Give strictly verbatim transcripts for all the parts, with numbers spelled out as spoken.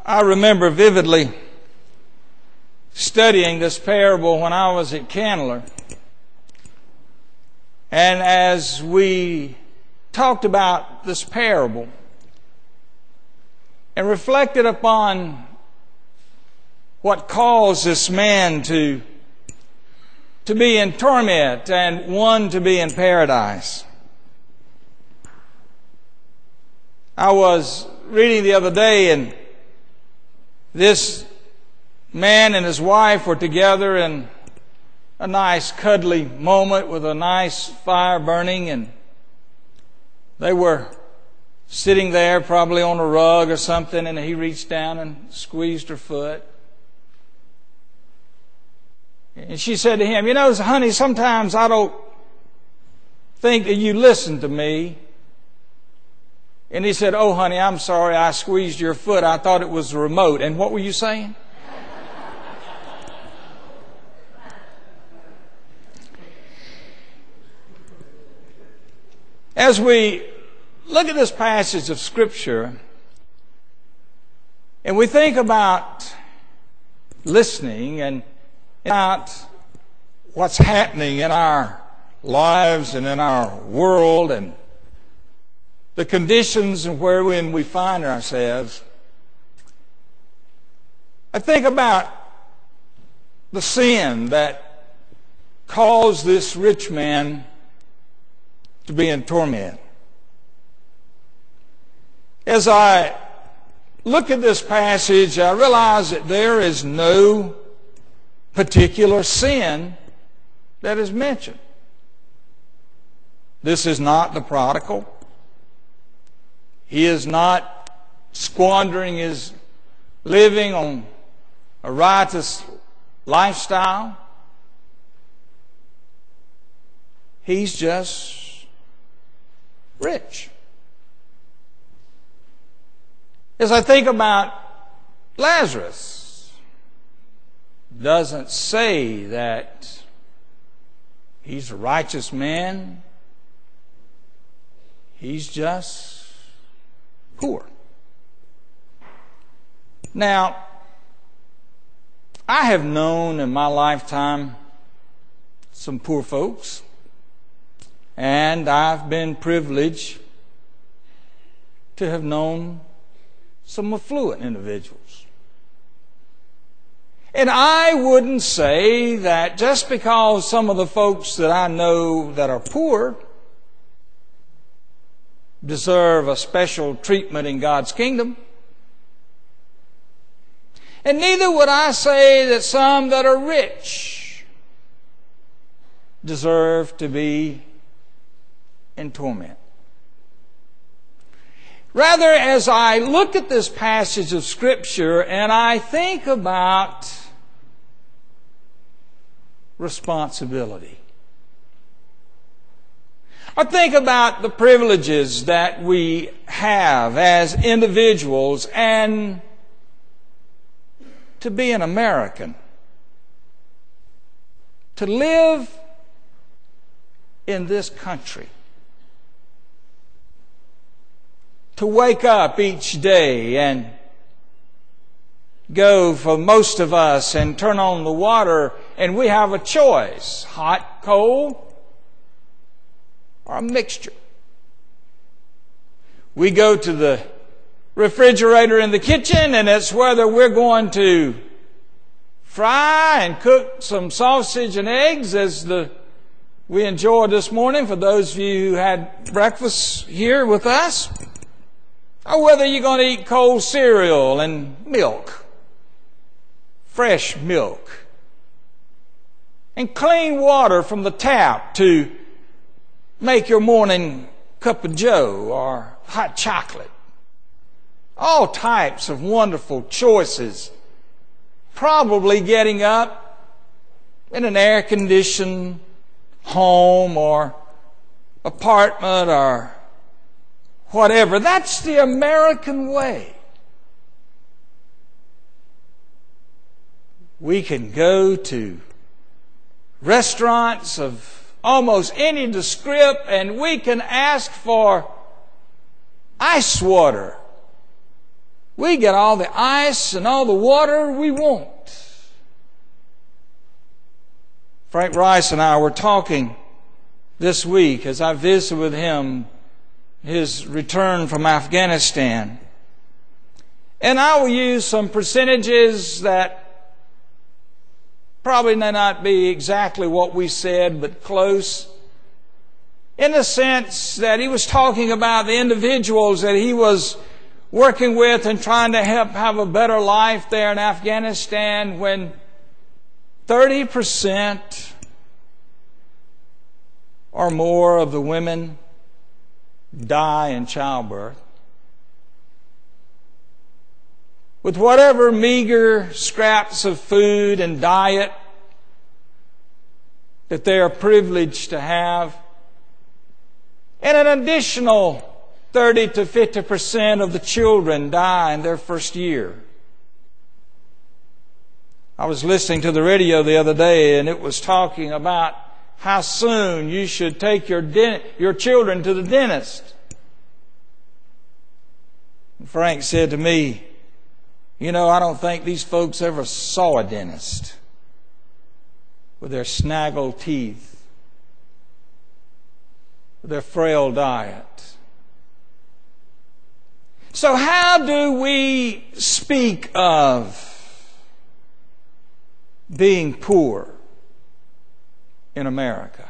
I remember vividly studying this parable when I was at Candler. And as we talked about this parable and reflected upon what caused this man to, to be in torment and one to be in paradise, I was reading the other day, and this man and his wife were together in a nice cuddly moment with a nice fire burning, and they were sitting there probably on a rug or something, and he reached down and squeezed her foot. And she said to him, "You know, honey, sometimes I don't think that you listen to me." And he said, "Oh, honey, I'm sorry, I squeezed your foot. I thought it was the remote." And what were you saying? As we look at this passage of Scripture and we think about listening and about what's happening in our lives and in our world and the conditions wherein we find ourselves, I think about the sin that caused this rich man to be in torment. As I look at this passage, I realize that there is no particular sin that is mentioned. This is not the prodigal. He is not squandering his living on a riotous lifestyle. He's just rich. As I think about Lazarus, it doesn't say that he's a righteous man. He's just poor. Now, I have known in my lifetime some poor folks, and I've been privileged to have known some affluent individuals. And I wouldn't say that just because some of the folks that I know that are poor deserve a special treatment in God's kingdom. And neither would I say that some that are rich deserve to be in torment. Rather, as I look at this passage of Scripture and I think about responsibility, I think about the privileges that we have as individuals and to be an American, to live in this country, to wake up each day and go, for most of us, and turn on the water and we have a choice, hot, cold, or a mixture. We go to the refrigerator in the kitchen, and it's whether we're going to fry and cook some sausage and eggs as the we enjoyed this morning for those of you who had breakfast here with us, or whether you're going to eat cold cereal and milk, fresh milk, and clean water from the tap to make your morning cup of joe or hot chocolate. All types of wonderful choices. Probably getting up in an air-conditioned home or apartment or whatever. That's the American way. We can go to restaurants of almost any description, and we can ask for ice water We get all the ice and all the water we want. Frank Rice and I were talking this week as I visited with him his return from Afghanistan. And I will use some percentages that probably may not be exactly what we said, but close. In the sense that he was talking about the individuals that he was working with and trying to help have a better life there in Afghanistan, when thirty percent or more of the women die in childbirth. With whatever meager scraps of food and diet that they are privileged to have, and an additional thirty to fifty percent of the children die in their first year. I was listening to the radio the other day, and it was talking about how soon you should take your den- your children to the dentist. And Frank said to me, you know, I don't think these folks ever saw a dentist with their snaggled teeth, with their frail diet. So how do we speak of being poor in America?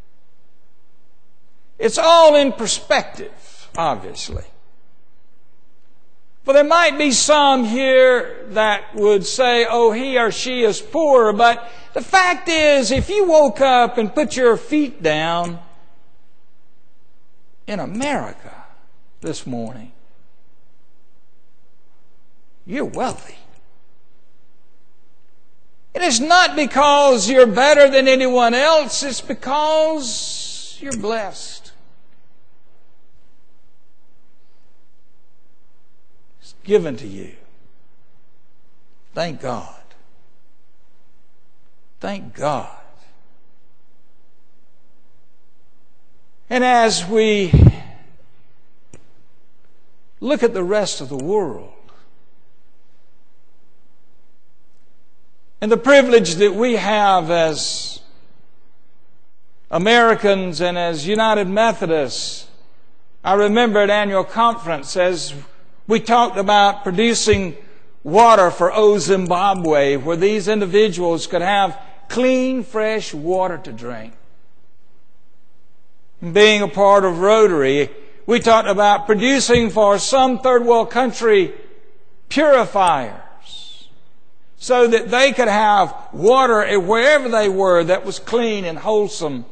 It's all in perspective, obviously. For there might be some here that would say, oh, he or she is poor, but the fact is, if you woke up and put your feet down in America this morning, you're wealthy. It is not because you're better than anyone else, it's because you're blessed. It's given to you. Thank God. Thank God. And as we look at the rest of the world, and the privilege that we have as Americans and as United Methodists, I remember at annual conference as we talked about producing water for O Zimbabwe, where these individuals could have clean, fresh water to drink. Being a part of Rotary, we talked about producing for some third world country purifiers, so that they could have water wherever they were that was clean and wholesome.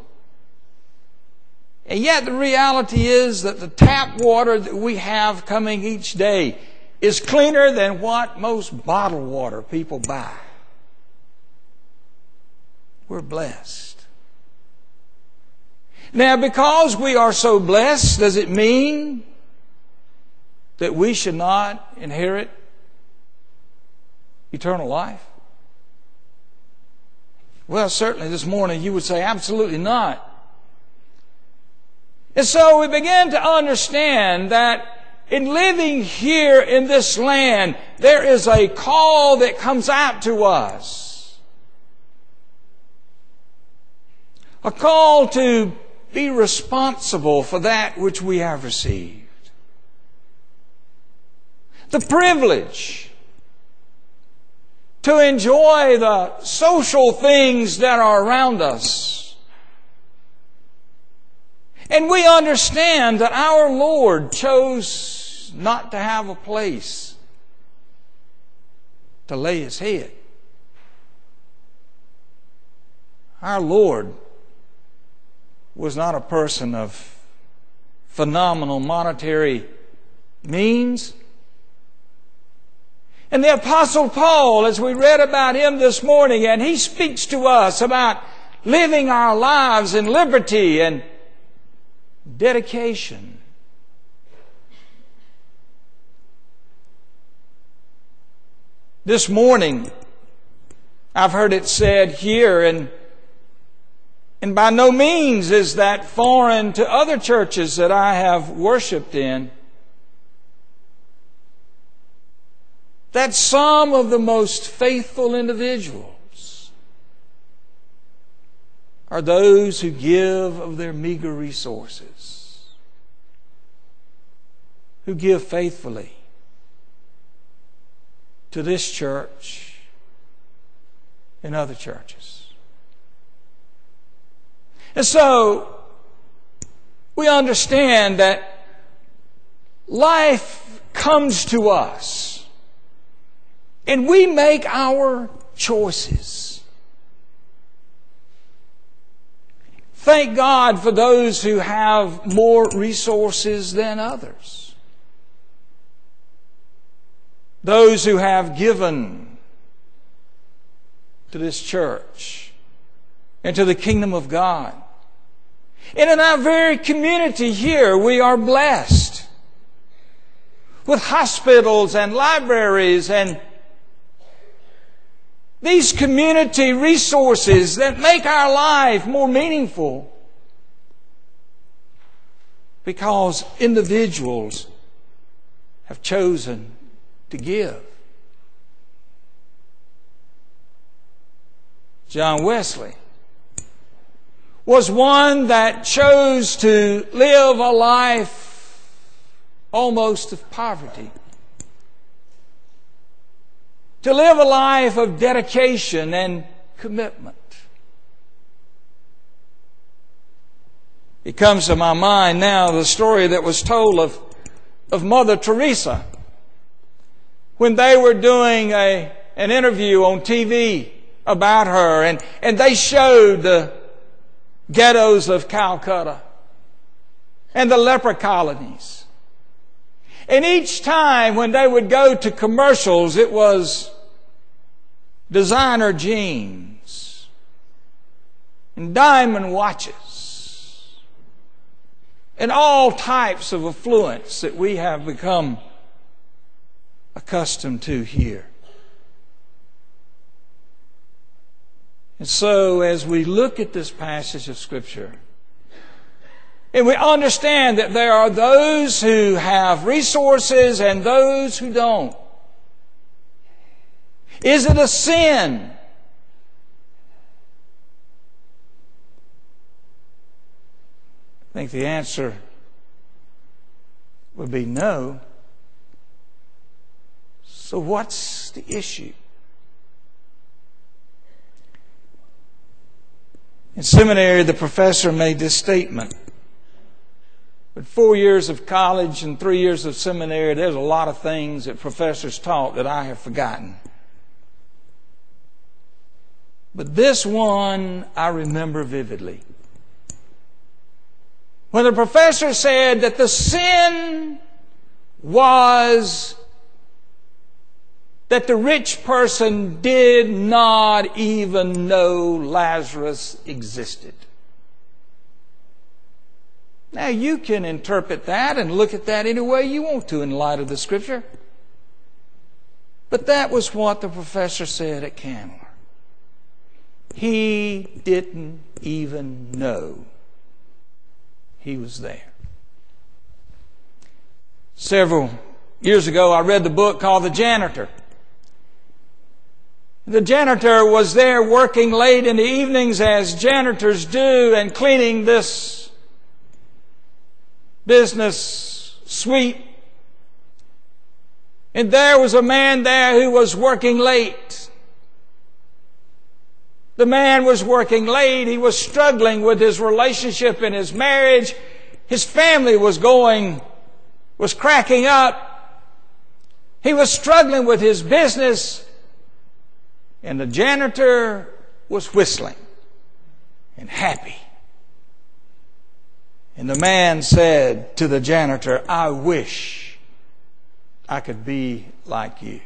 And yet the reality is that the tap water that we have coming each day is cleaner than what most bottled water people buy. We're blessed. Now, because we are so blessed, does it mean that we should not inherit eternal life? Well, certainly this morning you would say absolutely not. And so we begin to understand that in living here in this land, there is a call that comes out to us. A call to be responsible for that which we have received. The privilege to enjoy the social things that are around us. And we understand that our Lord chose not to have a place to lay His head. Our Lord was not a person of phenomenal monetary means. And the Apostle Paul, as we read about him this morning, and he speaks to us about living our lives in liberty and dedication. This morning, I've heard it said here, and, and by no means is that foreign to other churches that I have worshiped in, that some of the most faithful individuals are those who give of their meager resources, who give faithfully to this church and other churches. And so, we understand that life comes to us and we make our choices. Thank God for those who have more resources than others. Those who have given to this church and to the kingdom of God. And in our very community here, we are blessed with hospitals and libraries and these community resources that make our life more meaningful because individuals have chosen to give. John Wesley was one that chose to live a life almost of poverty. To live a life of dedication and commitment. It comes to my mind now the story that was told of, of Mother Teresa when they were doing a, an interview on T V about her, and, and they showed the ghettos of Calcutta and the leper colonies. And each time when they would go to commercials, it was designer jeans and diamond watches and all types of affluence that we have become accustomed to here. And so as we look at this passage of Scripture, and we understand that there are those who have resources and those who don't. Is it a sin? I think the answer would be no. So what's the issue? In seminary, the professor made this statement. With four years of college and three years of seminary, there's a lot of things that professors taught that I have forgotten. But this one I remember vividly. When the professor said that the sin was that the rich person did not even know Lazarus existed. Now you can interpret that and look at that any way you want to in light of the Scripture. But that was what the professor said at Candler. He didn't even know he was there. Several years ago, I read the book called The Janitor. The janitor was there working late in the evenings as janitors do and cleaning this business suite. And there was a man there who was working late. The man was working late. He was struggling with his relationship and his marriage. His family was going, was cracking up. He was struggling with his business. And the janitor was whistling and happy. And the man said to the janitor, I wish I could be like you.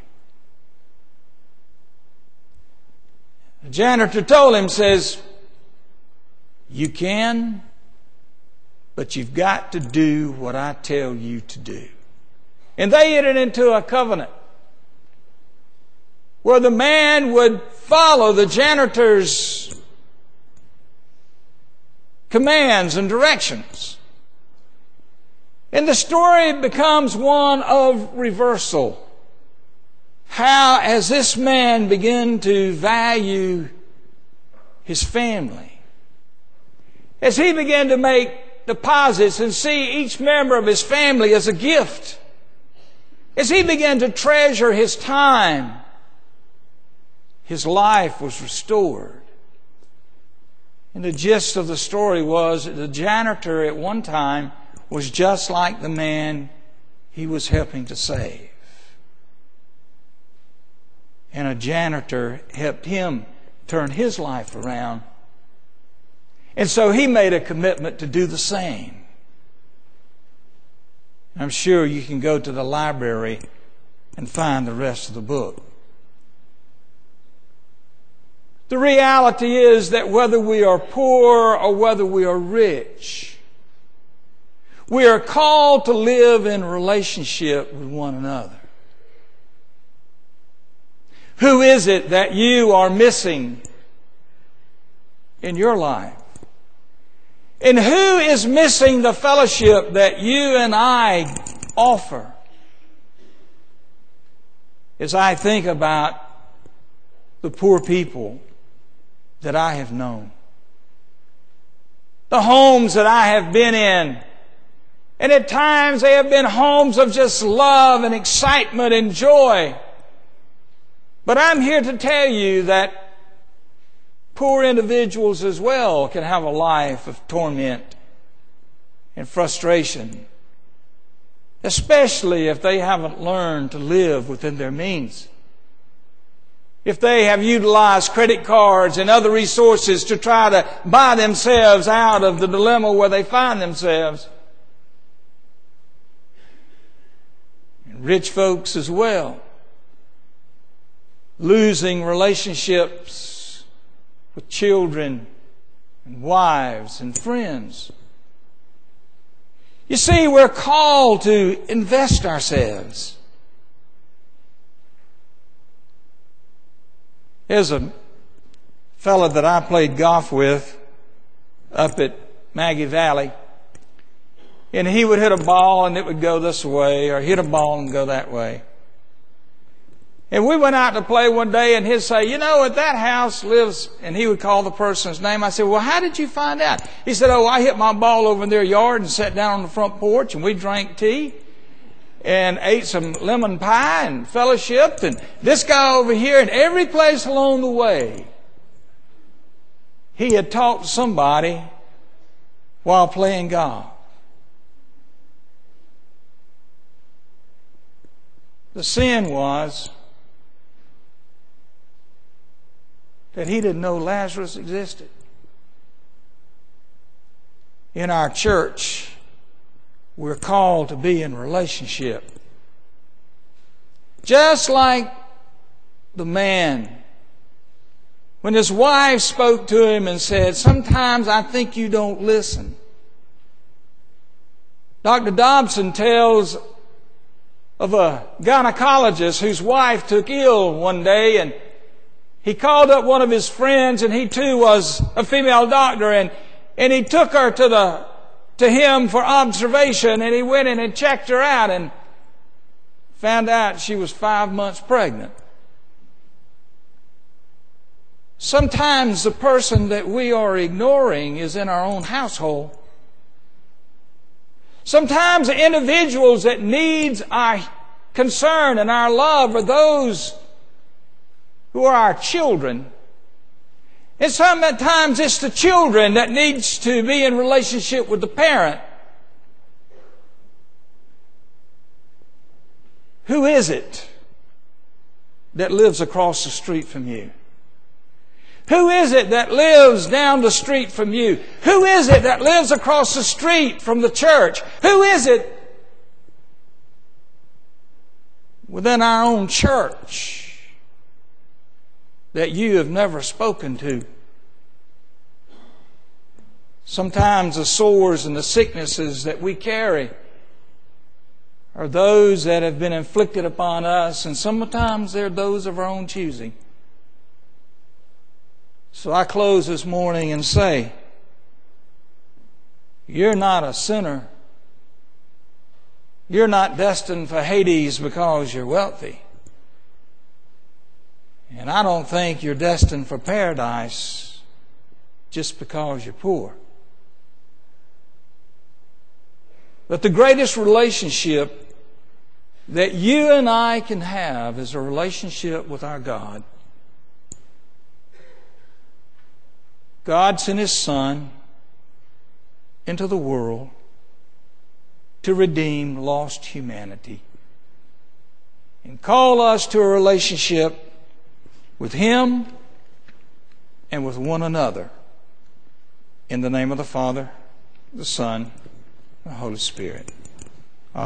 The janitor told him, says, you can, but you've got to do what I tell you to do. And they entered into a covenant where the man would follow the janitor's commands and directions. And the story becomes one of reversal. how as this man began to value his family, as he began to make deposits and see each member of his family as a gift, as he began to treasure his time, his life was restored. And the gist of the story was that the janitor at one time was just like the man he was helping to save. And a janitor helped him turn his life around. And so he made a commitment to do the same. I'm sure you can go to the library and find the rest of the book. The reality is that whether we are poor or whether we are rich, we are called to live in relationship with one another. Who is it that you are missing in your life? And who is missing the fellowship that you and I offer? As I think about the poor people that I have known, the homes that I have been in, and at times they have been homes of just love and excitement and joy. But I'm here to tell you that poor individuals as well can have a life of torment and frustration, especially if they haven't learned to live within their means. If they have utilized credit cards and other resources to try to buy themselves out of the dilemma where they find themselves. And rich folks as well, losing relationships with children and wives and friends. You see, we're called to invest ourselves. There's a fellow that I played golf with up at Maggie Valley, and he would hit a ball and it would go this way, or hit a ball and go that way. And we went out to play one day, and he'd say, you know, at that house lives, and he would call the person's name. I said, well, how did you find out? He said, oh, I hit my ball over in their yard and sat down on the front porch, and we drank tea and ate some lemon pie and fellowshiped, and this guy over here, and every place along the way, he had talked to somebody while playing golf. The sin was that he didn't know Lazarus existed. In our church, we're called to be in relationship. Just like the man, when his wife spoke to him and said, sometimes I think you don't listen. Doctor Dobson tells of a gynecologist whose wife took ill one day, and he called up one of his friends, and he too was a female doctor, and, and he took her to the to him for observation, and he went in and checked her out and found out she was five months pregnant. Sometimes the person that we are ignoring is in our own household. Sometimes the individuals that needs our concern and our love are those who are our children. And sometimes it's the children that needs to be in relationship with the parent. Who is it that lives across the street from you? Who is it that lives down the street from you? Who is it that lives across the street from the church? Who is it within our own church that you have never spoken to? Sometimes the sores and the sicknesses that we carry are those that have been inflicted upon us, and sometimes they're those of our own choosing. So I close this morning and say, you're not a sinner. You're not destined for Hades because you're wealthy. And I don't think you're destined for paradise just because you're poor. But the greatest relationship that you and I can have is a relationship with our God. God sent His Son into the world to redeem lost humanity and call us to a relationship with Him and with one another. In the name of the Father, the Son, and the Holy Spirit.